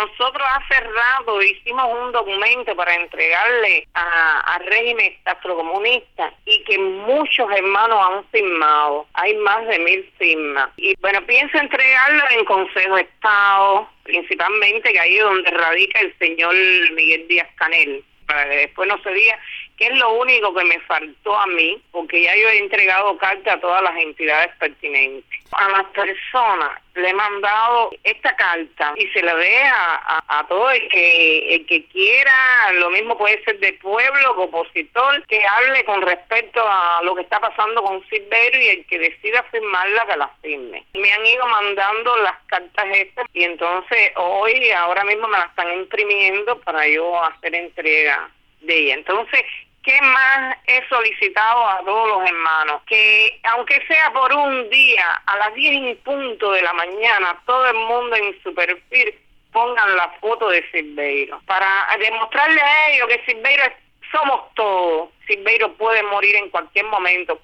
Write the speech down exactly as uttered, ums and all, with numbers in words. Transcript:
nosotros hace rato hicimos un documento para entregarle a- al régimen castrocomunista y que muchos hermanos han firmado. Hay más de mil firmas. Y bueno, pienso entregarlo en Consejo de Estado, principalmente, que ahí es donde radica el señor Miguel Díaz-Canel, para que después no se diga que es lo único que me faltó a mí, porque ya yo he entregado carta a todas las entidades pertinentes. A las personas le he mandado esta carta y se la dé a, a, a todo el que, el que quiera, lo mismo puede ser de pueblo, opositor, que hable con respecto a lo que está pasando con Silverio, y el que decida firmarla, que la firme. Me han ido mandando las cartas estas y entonces hoy, ahora mismo me las están imprimiendo para yo hacer entrega de ella. Entonces, ¿qué más he solicitado a todos los hermanos? Que aunque sea por un día, a las diez en punto de la mañana, todo el mundo en su perfil pongan la foto de Silverio, para demostrarle a ellos que Silverio es- somos todos. Silverio puede morir en cualquier momento.